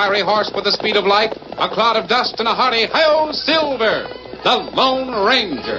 fiery horse with the speed of light, a cloud of dust, and a hearty "Hi-Yo, Silver!" The Lone Ranger.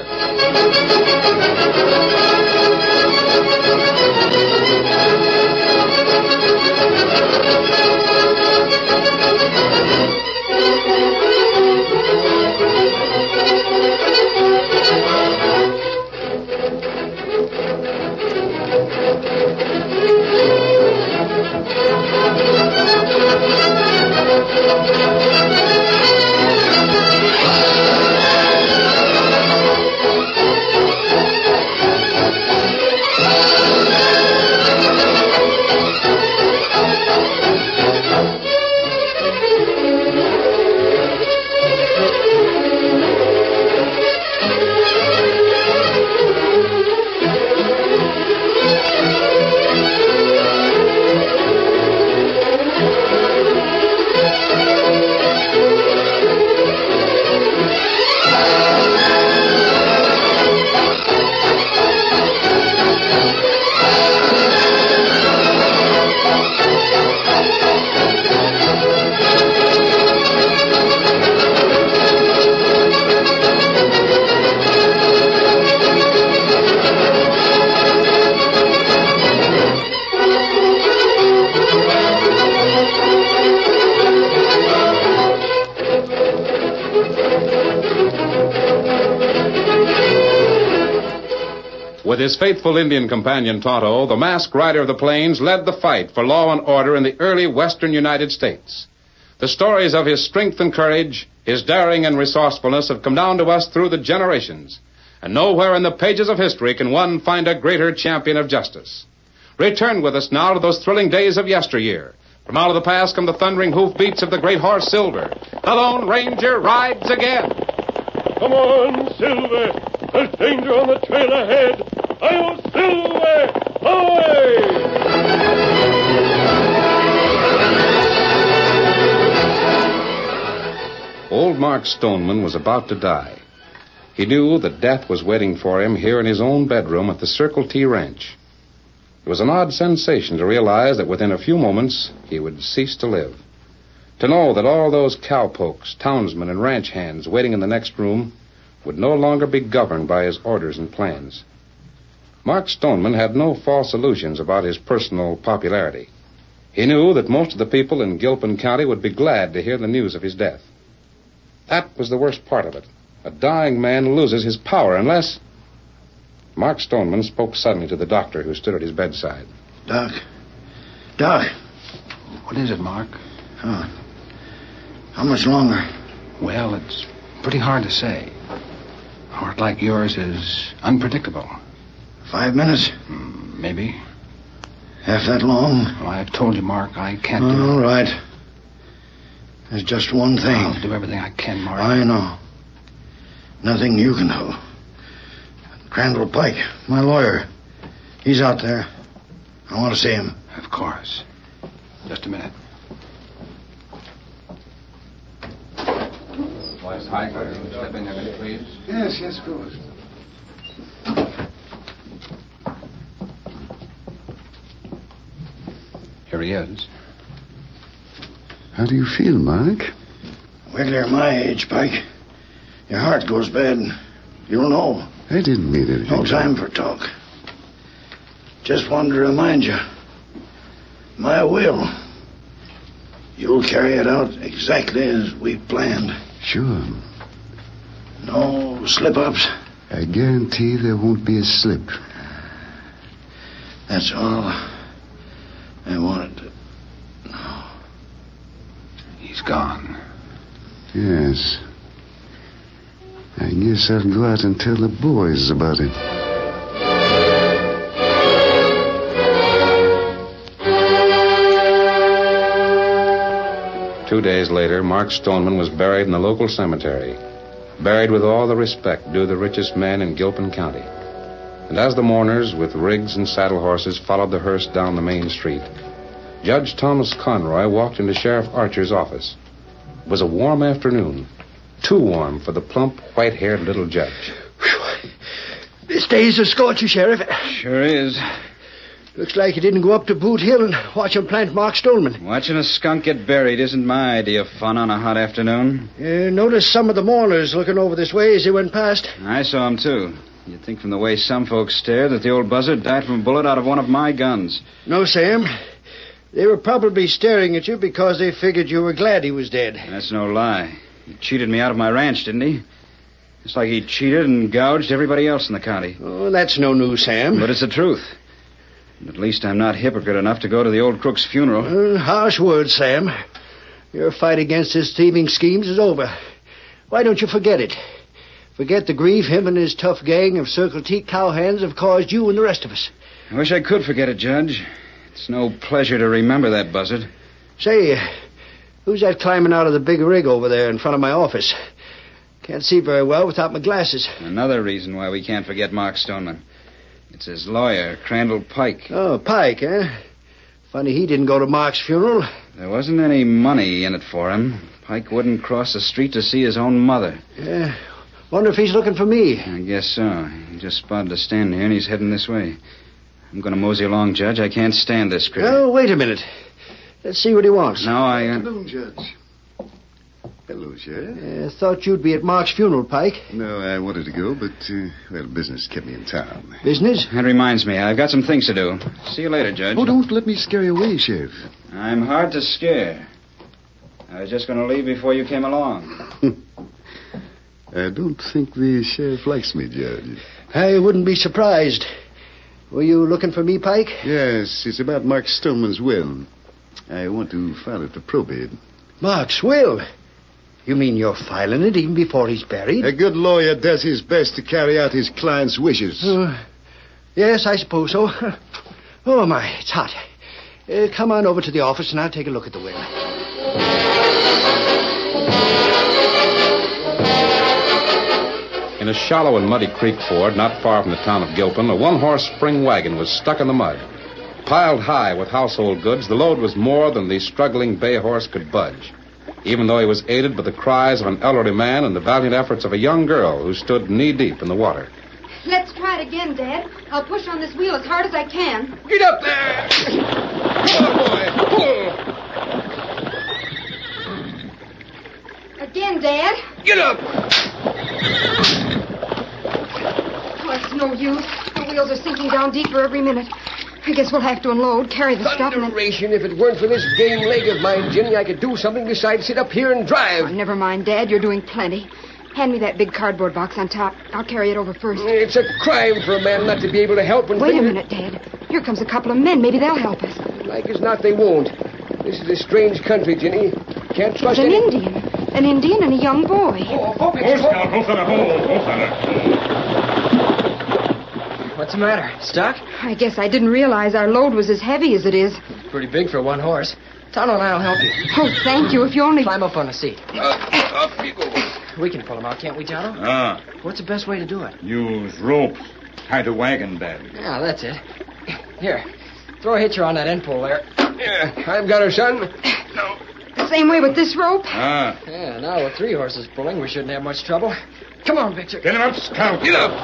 With his faithful Indian companion, Tonto, the masked rider of the plains led the fight for law and order in the early western United States. The stories of his strength and courage, his daring and resourcefulness have come down to us through the generations. And nowhere in the pages of history can one find a greater champion of justice. Return with us now to those thrilling days of yesteryear. From out of the past come the thundering hoofbeats of the great horse Silver. The Lone Ranger rides again. Come on, Silver. There's danger on the trail ahead. Hi-Yo, Silver! Away! Old Mark Stoneman was about to die. He knew that death was waiting for him here in his own bedroom at the Circle T Ranch. It was an odd sensation to realize that within a few moments he would cease to live. To know that all those cowpokes, townsmen, and ranch hands waiting in the next room would no longer be governed by his orders and plans. Mark Stoneman had no false illusions about his personal popularity. He knew that most of the people in Gilpin County would be glad to hear the news of his death. That was the worst part of it. A dying man loses his power unless... Mark Stoneman spoke suddenly to the doctor who stood at his bedside. Doc. What is it, Mark? How much longer? Well, it's pretty hard to say. A heart like yours is unpredictable. 5 minutes? Maybe. Half that long? Well, I've told you, Mark, I can't do All right. There's just one thing. I'll do everything I can, Mark. I know. Nothing you can do. Crandall Pike, my lawyer. He's out there. I want to see him. Of course. Just a minute. Vice High Court, step in there a minute, please. Yes, of course. Here he is. How do you feel, Mark? Wait till you're my age, Pike. Your heart goes bad. You'll know. I didn't mean anything. No time for talk. Just wanted to remind you. My will. You'll carry it out exactly as we planned. Sure. No slip-ups. I guarantee there won't be a slip. That's all I wanted to know. He's gone. Yes. I guess I'll go out and tell the boys about it. Two days later, Mark Stoneman was buried in the local cemetery, buried with all the respect due the richest man in Gilpin County. And as the mourners, with rigs and saddle horses, followed the hearse down the main street, Judge Thomas Conroy walked into Sheriff Archer's office. It was a warm afternoon, too warm for the plump, white-haired little judge. This day's a scorcher, Sheriff. Sure is. Looks like you didn't go up to Boot Hill and watch him plant Mark Stoneman. Watching a skunk get buried isn't my idea of fun on a hot afternoon. Noticed some of the mourners looking over this way as they went past. I saw him, too. You'd think from the way some folks stare that the old buzzard died from a bullet out of one of my guns. No, Sam. They were probably staring at you because they figured you were glad he was dead. That's no lie. He cheated me out of my ranch, didn't he? It's like he cheated and gouged everybody else in the county. Oh, that's no news, Sam. But it's the truth. At least I'm not hypocrite enough to go to the old crook's funeral. Harsh words, Sam. Your fight against his thieving schemes is over. Why don't you forget it? Forget the grief him and his tough gang of Circle T cowhands have caused you and the rest of us. I wish I could forget it, Judge. It's no pleasure to remember that buzzard. Say, who's that climbing out of the big rig over there in front of my office? Can't see very well without my glasses. Another reason why we can't forget Mark Stoneman. It's his lawyer, Crandall Pike. Oh, Pike, eh? Funny he didn't go to Mark's funeral. There wasn't any money in it for him. Pike wouldn't cross the street to see his own mother. Yeah. Wonder if he's looking for me. I guess so. He just spotted us standing here, and he's heading this way. I'm going to mosey along, Judge. I can't stand this critter. Oh, wait a minute. Let's see what he wants. No, I... Hello, Judge. Hello, Sheriff. Thought you'd be at Mark's funeral, Pike. No, I wanted to go, but, business kept me in town. Business? That reminds me. I've got some things to do. See you later, Judge. Oh, don't let me scare you away, Sheriff. I'm hard to scare. I was just going to leave before you came along. I don't think the sheriff likes me, Judge. I wouldn't be surprised. Were you looking for me, Pike? Yes, it's about Mark Stoneman's will. I want to file it for probate. Mark's will? You mean you're filing it even before he's buried? A good lawyer does his best to carry out his client's wishes. Yes, I suppose so. Oh, my, it's hot. Come on over to the office and I'll take a look at the will. In a shallow and muddy creek ford not far from the town of Gilpin, a one-horse spring wagon was stuck in the mud. Piled high with household goods, the load was more than the struggling bay horse could budge, even though he was aided by the cries of an elderly man and the valiant efforts of a young girl who stood knee-deep in the water. Let's try it again, Dad. I'll push on this wheel as hard as I can. Get up there! Pull, boy, pull! Again, Dad. Get up! Oh, it's no use. The wheels are sinking down deeper every minute. I guess we'll have to unload, carry the stuff, and then... Thunderation, if it weren't for this game leg of mine, Jenny, I could do something besides sit up here and drive. Oh, never mind, Dad. You're doing plenty. Hand me that big cardboard box on top. I'll carry it over first. It's a crime for a man not to be able to help when... Wait a minute, Dad. Here comes a couple of men. Maybe they'll help us. Like as not, they won't. This is a strange country, Jenny. Can't trust An any... Indian. An Indian and a young boy. What's the matter? Stuck? I guess I didn't realize our load was as heavy as it is. Pretty big for one horse. Tonto and I'll help you. Oh, thank you. If you only... Climb up on the seat. Up you go. We can pull him out, can't we, Tonto? What's the best way to do it? Use ropes. Tie to wagon bed. Yeah, that's it. Here, throw a hitcher on that end pole there. Yeah, I've got her, son. No. The same way with this rope? Yeah, now with 3 horses pulling, we shouldn't have much trouble. Come on, Victor. Get him up, Scout. Get up.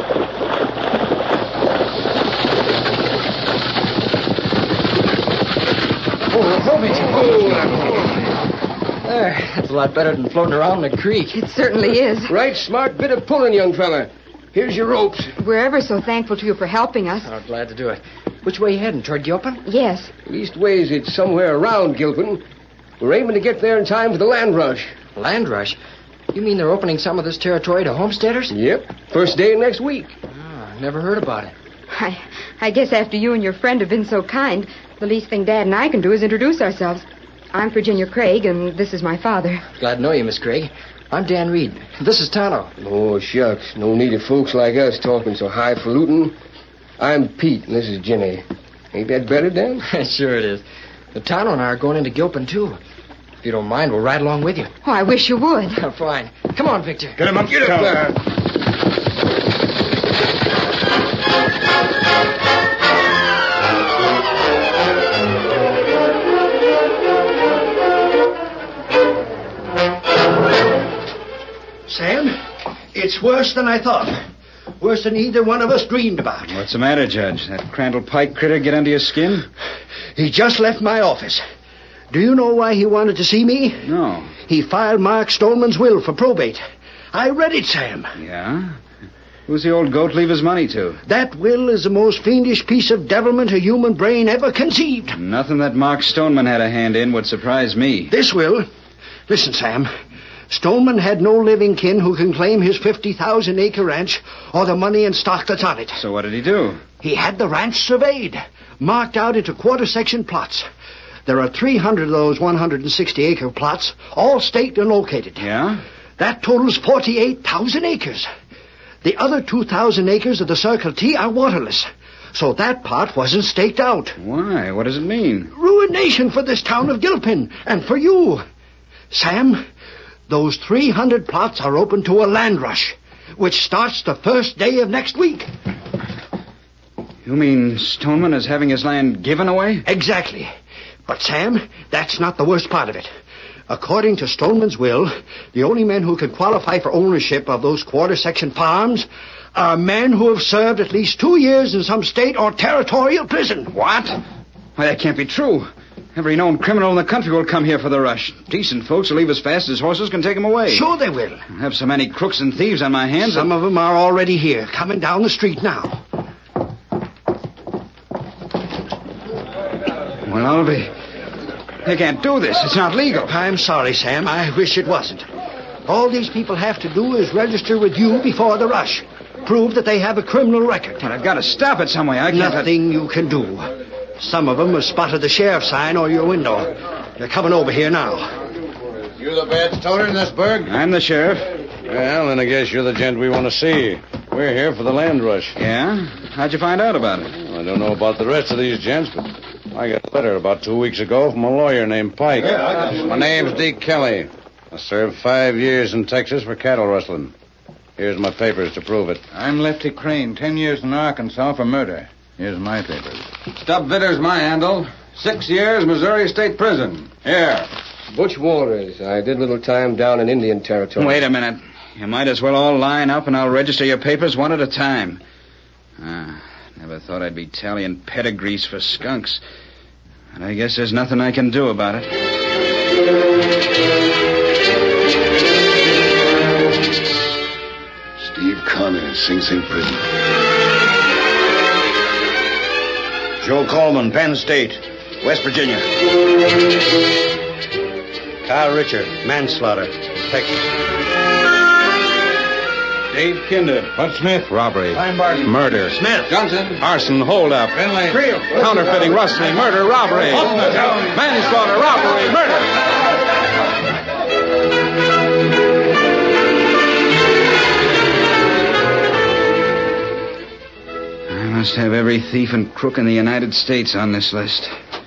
Oh, Victor. There, that's a lot better than floating around in the creek. It certainly is. Right smart bit of pulling, young fella. Here's your ropes. We're ever so thankful to you for helping us. Oh, glad to do it. Which way you heading? Toward Gilpin? Yes. Leastways, it's somewhere around Gilpin. We're aiming to get there in time for the land rush. Land rush? You mean they're opening some of this territory to homesteaders? Yep. First day next week. Oh, never heard about it. I guess after you and your friend have been so kind, the least thing Dad and I can do is introduce ourselves. I'm Virginia Craig, and this is my father. Glad to know you, Miss Craig. I'm Dan Reed. This is Tonto. Oh, shucks. No need of folks like us talking so highfalutin. I'm Pete, and this is Jenny. Ain't that better, Dan? Sure it is. But Tonto and I are going into Gilpin, too. If you don't mind, we'll ride along with you. Oh, I wish you would. Fine. Come on, Victor. Get him up, Get up there. Sam, it's worse than I thought. Worse than either one of us dreamed about. What's the matter, Judge? That Crandall Pike critter get under your skin? He just left my office. Do you know why he wanted to see me? No. He filed Mark Stoneman's will for probate. I read it, Sam. Yeah? Who's the old goat leave his money to? That will is the most fiendish piece of devilment a human brain ever conceived. Nothing that Mark Stoneman had a hand in would surprise me. This will... Listen, Sam. Stoneman had no living kin who can claim his 50,000-acre ranch or the money and stock that's on it. So what did he do? He had the ranch surveyed, marked out into quarter-section plots. There are 300 of those 160-acre plots, all staked and located. Yeah? That totals 48,000 acres. The other 2,000 acres of the Circle T are waterless. So that part wasn't staked out. Why? What does it mean? Ruination for this town of Gilpin, and for you. Sam, those 300 plots are open to a land rush, which starts the first day of next week. You mean Stoneman is having his land given away? Exactly. But, Sam, that's not the worst part of it. According to Stoneman's will, the only men who can qualify for ownership of those quarter-section farms are men who have served at least 2 years in some state or territorial prison. What? Why, that can't be true. Every known criminal in the country will come here for the rush. Decent folks will leave as fast as horses can take them away. Sure they will. I have so many crooks and thieves on my hands. Some of them are already here, coming down the street now. Well, I'll be... They can't do this. It's not legal. I'm sorry, Sam. I wish it wasn't. All these people have to do is register with you before the rush. Prove that they have a criminal record. But I've got to stop it some way. I can't... Nothing you can do. Some of them have spotted the sheriff's sign or your window. They're coming over here now. You the bad stoner in this burg? I'm the sheriff. Well, then I guess you're the gent we want to see. We're here for the land rush. Yeah? How'd you find out about it? Well, I don't know about the rest of these gents, but I got a letter about 2 weeks ago from a lawyer named Pike. My name's Deke Kelly. I served 5 years in Texas for cattle rustling. Here's my papers to prove it. I'm Lefty Crane, 10 years in Arkansas for murder. Here's my papers. Stub Vitter's my handle. 6 years, Missouri State Prison. Here. Butch Walters. I did a little time down in Indian Territory. Wait a minute. You might as well all line up and I'll register your papers one at a time. Never thought I'd be tallying pedigrees for skunks. But I guess there's nothing I can do about it. Steve Connor, Sing Sing Prison. Joe Coleman, Penn State, West Virginia. Kyle Richard, manslaughter, Texas. Dave Kinder. Bud Smith. Robbery. Barton. Murder. Smith. Johnson. Arson. Holdup. Finley. Creel. Counterfeiting. Rustling. Murder. Robbery. Manslaughter. Robbery. Murder. I must have every thief and crook in the United States on this list.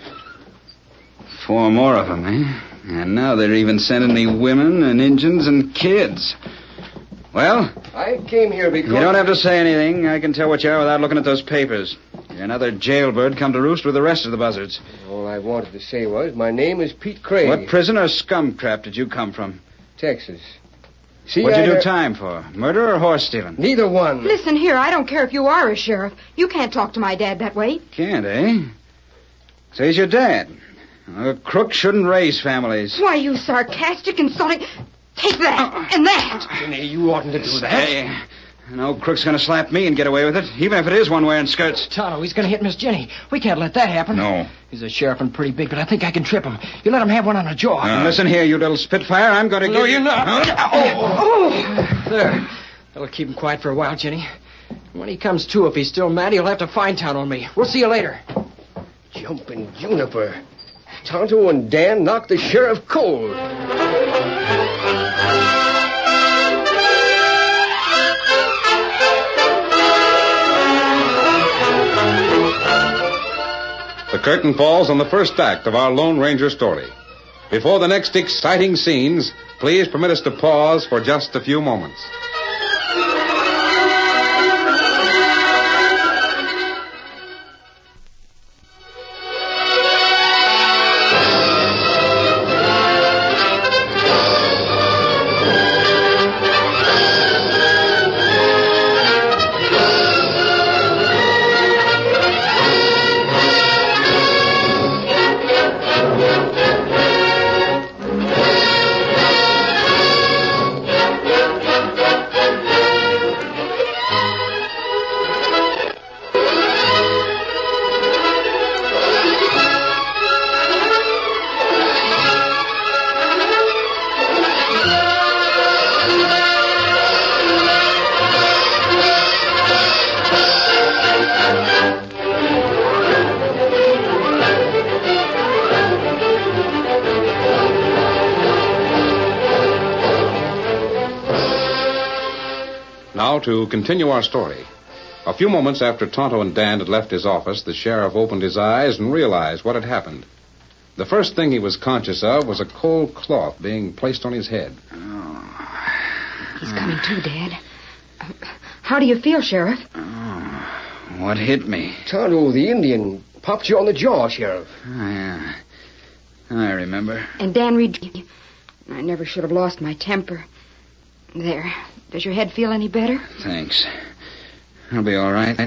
4 more of them, eh? And now they're even sending me women and Injuns and kids. Well? I came here because... You don't have to say anything. I can tell what you are without looking at those papers. You're another jailbird come to roost with the rest of the buzzards. All I wanted to say was, my name is Pete Craig. What prison or scum crap did you come from? Texas. See, What'd you do time for? Murder or horse stealing? Neither one. Listen here, I don't care if you are a sheriff. You can't talk to my dad that way. Can't, eh? So he's your dad. A crook shouldn't raise families. Why, you sarcastic, insulting... Take that, and that. Jenny, you oughtn't to do that. Hey, no crook's going to slap me and get away with it, even if it is one wearing skirts. Tonto, he's going to hit Miss Jenny. We can't let that happen. No. He's a sheriff and pretty big, but I think I can trip him. You let him have one on the jaw. Listen here, you little spitfire. I'm going to No, give you're not. Huh? There. That'll keep him quiet for a while, Jenny. When he comes to, if he's still mad, he'll have to find town on me. We'll see you later. Jumping juniper. Tonto and Dan knocked the sheriff cold. The curtain falls on the first act of our Lone Ranger story. Before the next exciting scenes, please permit us to pause for just a few moments. now to continue our story. A few moments after Tonto and Dan had left his office, the sheriff opened his eyes and realized what had happened. The first thing he was conscious of was a cold cloth being placed on his head. He's coming to, Dad. How do you feel, Sheriff? What hit me? Tonto, the Indian, popped you on the jaw, Sheriff. Yeah. I remember. And Dan Reed, I never should have lost my temper. There. Does your head feel any better? Thanks. I'll be all right.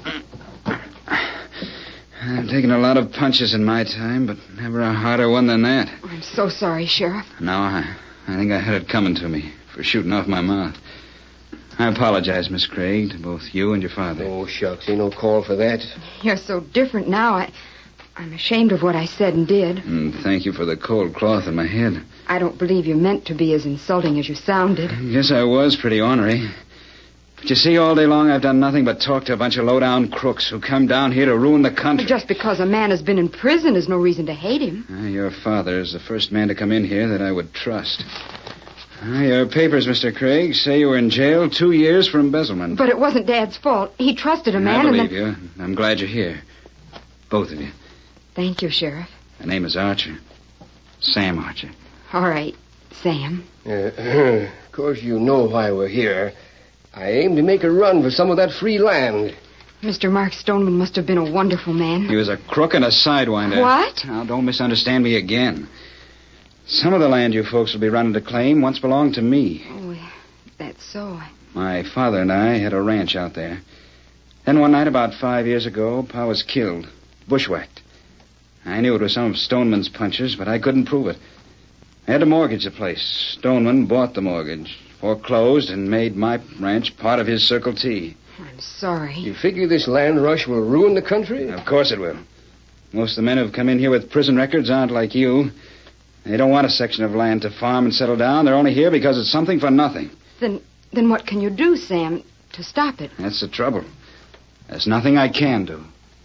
I've taken a lot of punches in my time, but never a harder one than that. I'm so sorry, Sheriff. No, I think I had it coming to me for shooting off my mouth. I apologize, Miss Craig, to both you and your father. Oh, shucks, ain't no call for that. You're so different now. I'm ashamed of what I said and did. And thank you for the cold cloth in my head. I don't believe you meant to be as insulting as you sounded. I guess I was pretty ornery. But you see, all day long I've done nothing but talk to a bunch of low-down crooks who come down here to ruin the country. Just because a man has been in prison is no reason to hate him. Your father is the first man to come in here that I would trust. Your papers, Mr. Craig, say you were in jail 2 years for embezzlement. But it wasn't Dad's fault. He trusted a man. I believe you. I'm glad you're here. Both of you. Thank you, Sheriff. The name is Archer. Sam Archer. All right, Sam. Of course, you know why we're here. I aim to make a run for some of that free land. Mr. Mark Stoneman must have been a wonderful man. He was a crook and a sidewinder. What? Now, don't misunderstand me again. Some of the land you folks will be running to claim once belonged to me. Oh, that's so. My father and I had a ranch out there. Then one night about 5 years ago, Pa was killed, bushwhacked. I knew it was some of Stoneman's punches, but I couldn't prove it. I had to mortgage the place. Stoneman bought the mortgage, foreclosed, and made my ranch part of his Circle T. I'm sorry. You figure this land rush will ruin the country? Of course it will. Most of the men who've come in here with prison records aren't like you. They don't want a section of land to farm and settle down. They're only here because it's something for nothing. Then what can you do, Sam, to stop it? That's the trouble. There's nothing I can do.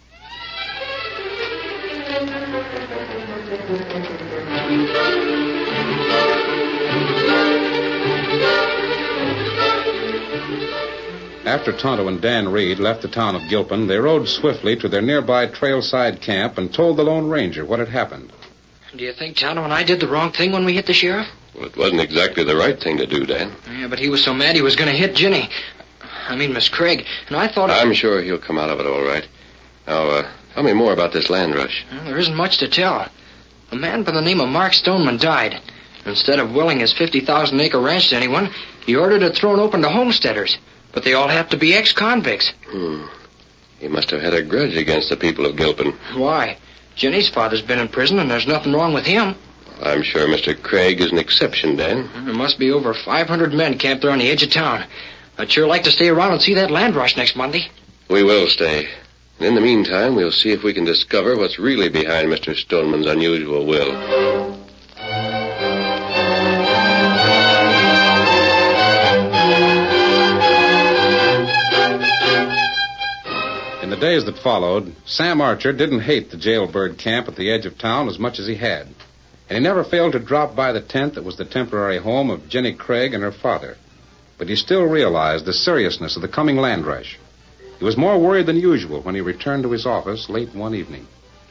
After Tonto and Dan Reed left the town of Gilpin, they rode swiftly to their nearby trailside camp and told the Lone Ranger what had happened. Do you think Tonto and I did the wrong thing when we hit the sheriff? Well, it wasn't exactly the right thing to do, Dan. Yeah, but he was so mad he was going to hit Ginny. I mean, Miss Craig. And I thought... I'm sure he'll come out of it all right. Now, tell me more about this land rush. Well, there isn't much to tell. A man by the name of Mark Stoneman died. Instead of willing his 50,000-acre ranch to anyone, he ordered it thrown open to homesteaders. But they all have to be ex-convicts. He must have had a grudge against the people of Gilpin. Why? Ginny's father's been in prison, and there's nothing wrong with him. I'm sure Mr. Craig is an exception, Dan. There must be over 500 men camped there on the edge of town. I'd sure like to stay around and see that land rush next Monday. We will stay. And in the meantime, we'll see if we can discover what's really behind Mr. Stoneman's unusual will. In the days that followed, Sam Archer didn't hate the jailbird camp at the edge of town as much as he had. And he never failed to drop by the tent that was the temporary home of Jenny Craig and her father. But he still realized the seriousness of the coming land rush. He was more worried than usual when he returned to his office late one evening.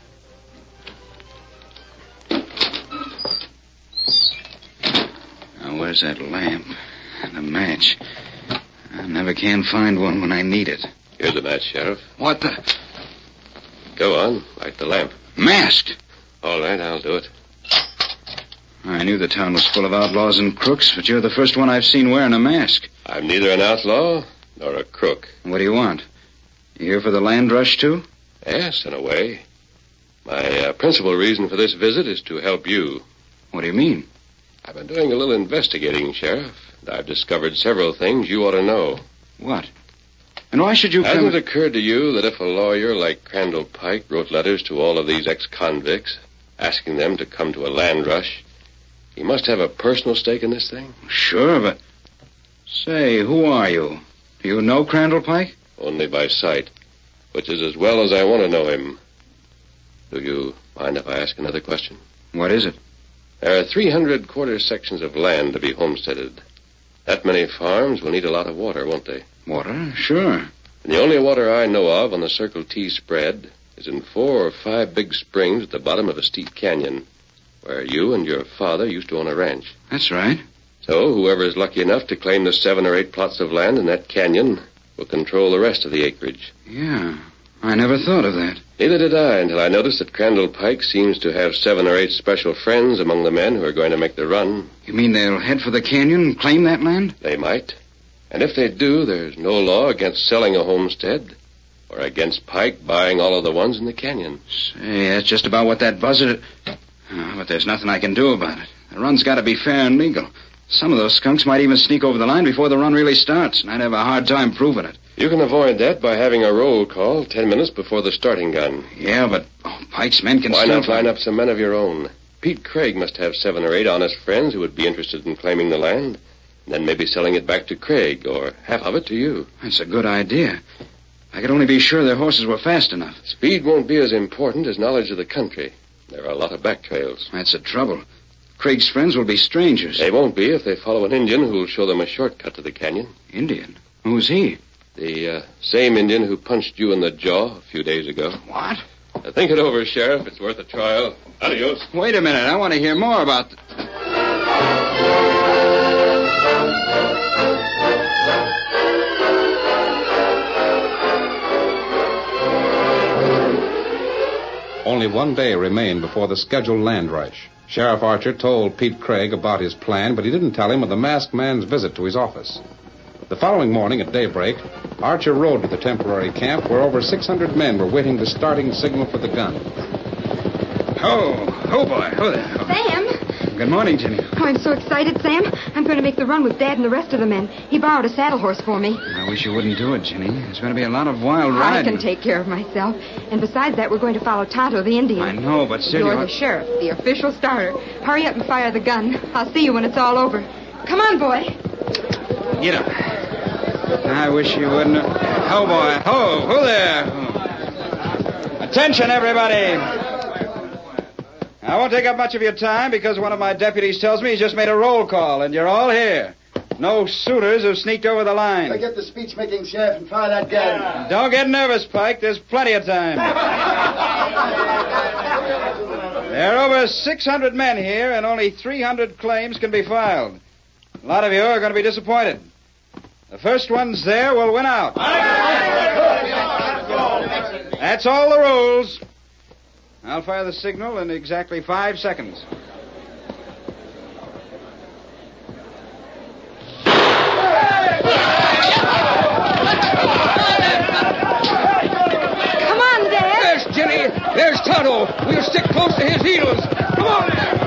Now, where's that lamp and a match? I never can find one when I need it. Here's the match, Sheriff. What the... Go on, light the lamp. Masked! All right, I'll do it. I knew the town was full of outlaws and crooks, but you're the first one I've seen wearing a mask. I'm neither an outlaw nor a crook. What do you want? You here for the land rush, too? Yes, in a way. My principal reason for this visit is to help you. What do you mean? I've been doing a little investigating, Sheriff, and I've discovered several things you ought to know. What? And why should you come... Hasn't it occurred to you that if a lawyer like Crandall Pike wrote letters to all of these ex-convicts, asking them to come to a land rush, he must have a personal stake in this thing? Sure, but... Say, who are you? Do you know Crandall Pike? Only by sight, which is as well as I want to know him. Do you mind if I ask another question? What is it? There are 300 quarter sections of land to be homesteaded. That many farms will need a lot of water, won't they? Water? Sure. And the only water I know of on the Circle T spread is in 4 or 5 big springs at the bottom of a steep canyon, where you and your father used to own a ranch. That's right. So whoever is lucky enough to claim the 7 or 8 plots of land in that canyon will control the rest of the acreage. Yeah, I never thought of that. Neither did I until I noticed that Crandall Pike seems to have 7 or 8 special friends among the men who are going to make the run. You mean they'll head for the canyon and claim that land? They might. And if they do, there's no law against selling a homestead or against Pike buying all of the ones in the canyon. Say, that's just about what that buzzard... but there's nothing I can do about it. The run's got to be fair and legal. Some of those skunks might even sneak over the line before the run really starts, and I'd have a hard time proving it. You can avoid that by having a roll call 10 minutes before the starting gun. Yeah, but Pike's men can Why still... not line up some men of your own? Pete Craig must have 7 or 8 honest friends who would be interested in claiming the land, and then maybe selling it back to Craig, or half of it to you. That's a good idea. I could only be sure their horses were fast enough. Speed won't be as important as knowledge of the country. There are a lot of back trails. That's the trouble. Craig's friends will be strangers. They won't be if they follow an Indian who'll show them a shortcut to the canyon. Indian? Who's he? The same Indian who punched you in the jaw a few days ago. What? Think it over, Sheriff. It's worth a trial. Adios. Wait a minute. I want to hear more about... Only one day remained before the scheduled land rush. Sheriff Archer told Pete Craig about his plan, but he didn't tell him of the masked man's visit to his office. The following morning at daybreak, Archer rode to the temporary camp where over 600 men were waiting the starting signal for the gun. Oh, boy. Oh, there. Oh. Sam! Good morning, Jenny. Oh, I'm so excited, Sam. I'm going to make the run with Dad and the rest of the men. He borrowed a saddle horse for me. I wish you wouldn't do it, Jenny. There's going to be a lot of wild riding. I can take care of myself. And besides that, we're going to follow Tonto, the Indian. I know, but still... You're the sheriff, the official starter. Hurry up and fire the gun. I'll see you when it's all over. Come on, boy. Get up. I wish you wouldn't... Oh, boy. Oh, who there? Attention, everybody. I won't take up much of your time because one of my deputies tells me he's just made a roll call, and you're all here. No suitors who sneaked over the line. Forget the speech-making, Sheriff, and fire that gun. Don't get nervous, Pike. There's plenty of time. There are over 600 men here, and only 300 claims can be filed. A lot of you are going to be disappointed. The first ones there will win out. That's all the rules. I'll fire the signal in exactly 5 seconds. Come on, Dad. There's Jenny. There's Tonto. We'll stick close to his heels. Come on there.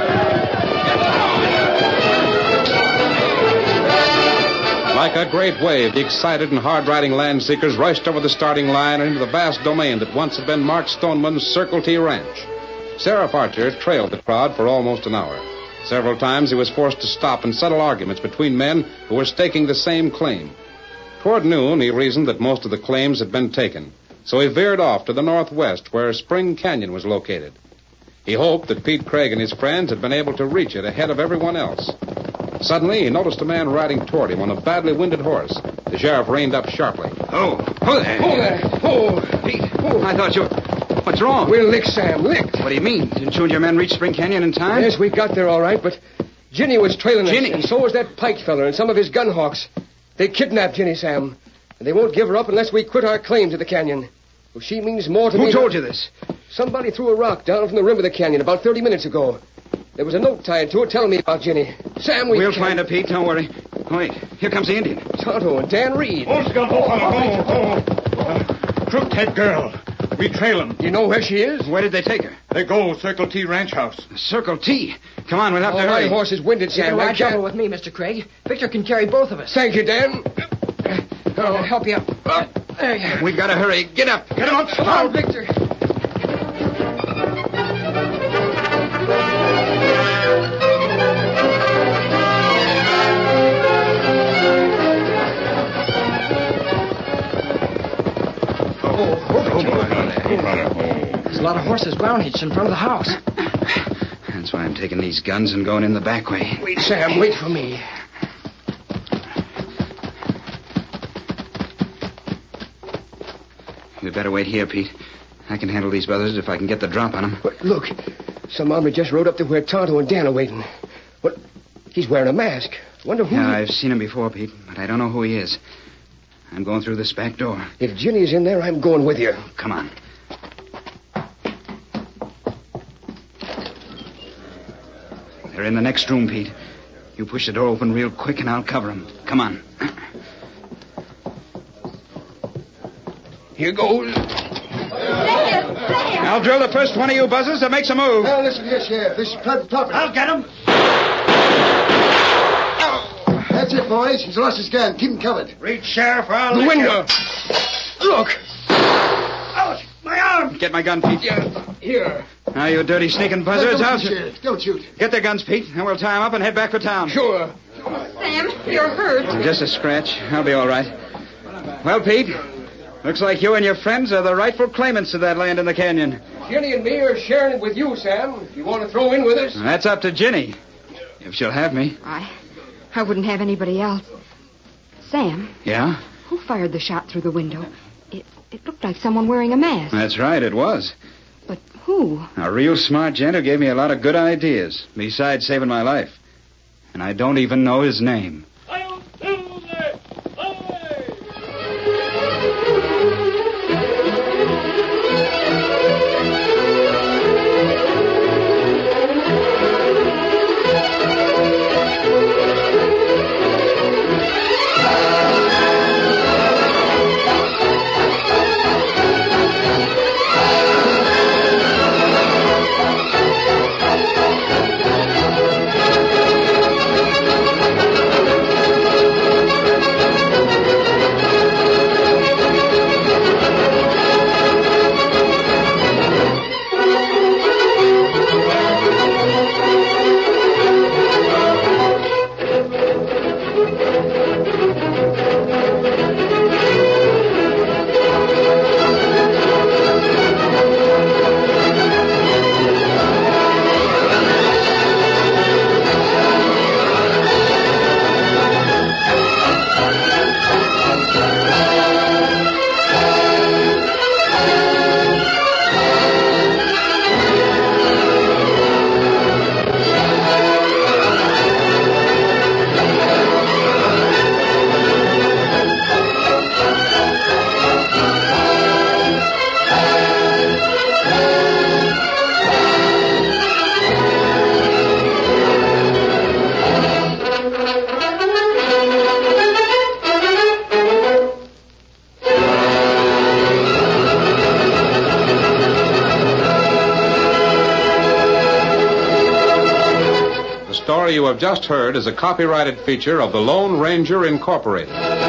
Like a great wave, the excited and hard-riding land seekers rushed over the starting line and into the vast domain that once had been Mark Stoneman's Circle T Ranch. Sheriff Archer trailed the crowd for almost an hour. Several times he was forced to stop and settle arguments between men who were staking the same claim. Toward noon, he reasoned that most of the claims had been taken, so he veered off to the northwest where Spring Canyon was located. He hoped that Pete Craig and his friends had been able to reach it ahead of everyone else. Suddenly, he noticed a man riding toward him on a badly winded horse. The sheriff reined up sharply. Oh there. Oh, there. Oh, Pete. Oh, I thought you... What's wrong? We're licked, Sam, licked. What do you mean? Didn't you and your men reach Spring Canyon in time? Yes, we got there all right, but Ginny was trailing us. Ginny? And so was that Pike feller and some of his gun hawks. They kidnapped Ginny, Sam. And they won't give her up unless we quit our claim to the canyon. Well, she means more to me... Who told you this? Somebody threw a rock down from the rim of the canyon about 30 minutes ago. There was a note tied to it telling me about Ginny. Sam, We'll find her, Pete. Don't worry. Wait. Here comes the Indian. Tonto and Dan Reed. Crooked-head girl. We trail them. You know where she is? Where did they take her? They go Circle T Ranch House. Circle T? Come on, we'll have to hurry. My horse is winded, You Sam. can I ride can't... double with me, Mr. Craig. Victor can carry both of us. Thank you, Dan. I'll help you up. There you are. We've got to hurry. Get up. Get him up. Come on, Victor. There's a lot of horses ground hitched in front of the house. That's why I'm taking these guns and going in the back way. Wait, Sam, wait for me. We'd better wait here, Pete. I can handle these brothers if I can get the drop on them. But look, some hombre just rode up to where Tonto and Dan are waiting. What? He's wearing a mask. Wonder who... Yeah, I've seen him before, Pete, but I don't know who he is. I'm going through this back door. If Ginny's in there, I'm going with you. Come on. They're in the next room, Pete. You push the door open real quick and I'll cover them. Come on. Here goes. I'll drill the first one of you buzzers that makes a move. Now, listen here, Sheriff. This is Private Topper. I'll get him. That's it, boys. He's lost his gun. Keep him covered. Reach, Sheriff, or I'll The let window. you. Look. Ouch! My arm! Get my gun, Pete. Here. Now, you dirty sneaking buzzards. Don't shoot, Sheriff. Don't shoot. Get their guns, Pete, and we'll tie them up and head back for town. Sure. Sam, you're hurt. Just a scratch. I'll be all right. Well, Pete, looks like you and your friends are the rightful claimants to that land in the canyon. Ginny and me are sharing it with you, Sam. If you want to throw in with us. That's up to Ginny, if she'll have me. I wouldn't have anybody else. Sam? Yeah? Who fired the shot through the window? It looked like someone wearing a mask. That's right, it was. But who? A real smart gent who gave me a lot of good ideas, besides saving my life. And I don't even know his name. The story you have just heard is a copyrighted feature of the Lone Ranger Incorporated.